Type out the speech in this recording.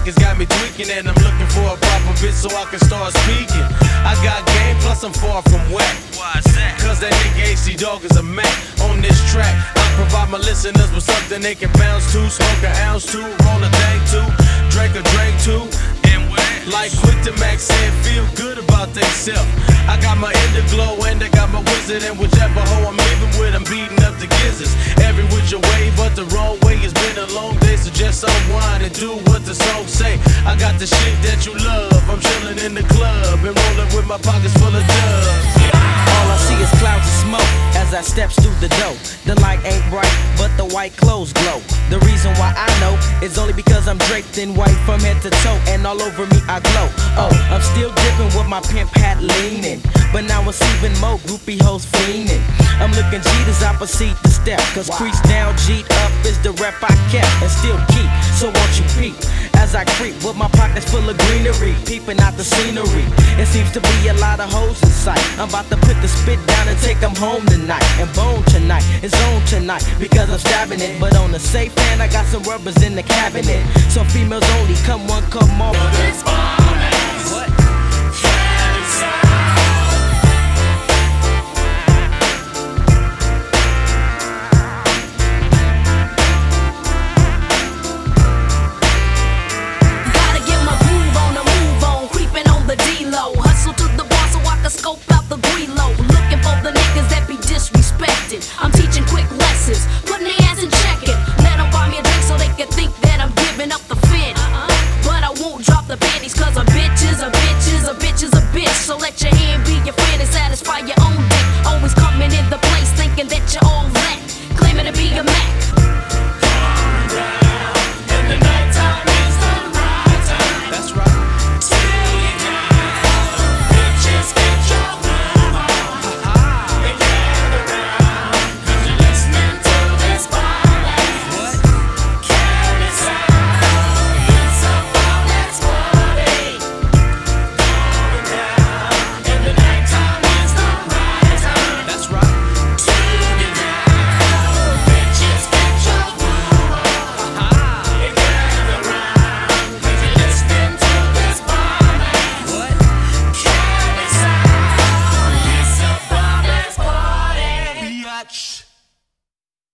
pockets got me tweaking, and I'm looking for a proper bitch so I can start speaking. I got game, plus I'm far from whack. Why's that? Cause that nigga HD Dog is a Mac. On this track, I provide my listeners with something they can bounce to, smoke an ounce to, roll a thing to, drink a drink to. Like Quick to Max said, feel good about theyself. I got my Glow and I got my wizard, and whichever hoe I'm living with, I'm beating up the gizzards. Every which way, but the wrong way. It's been a long day, so just unwind and do what the song say. I got the shit that you love. I'm chilling in the club and rolling with my pockets full of dubs. All I see is clouds of smoke as I steps through the door. The light ain't bright, but the white clothes glow. The reason why I know is only because I'm draped in white from head to toe, and all over me I glow. Oh, I'm still dipping with my pimp hat leaning, but now it's even more groupie hoes fiending. I'm looking G'd as I proceed to step, cause crease down, G'd up is the rep I kept and still keep. So won't you peep as I creep with my pockets full of greenery, peeping out the scenery. It seems to be a lot of hoes in sight. I'm about to put the spit down and take them home tonight. And bone tonight, it's on tonight, because I'm stabbing it. But on the safe hand, I got some rubbers in the cabinet, so females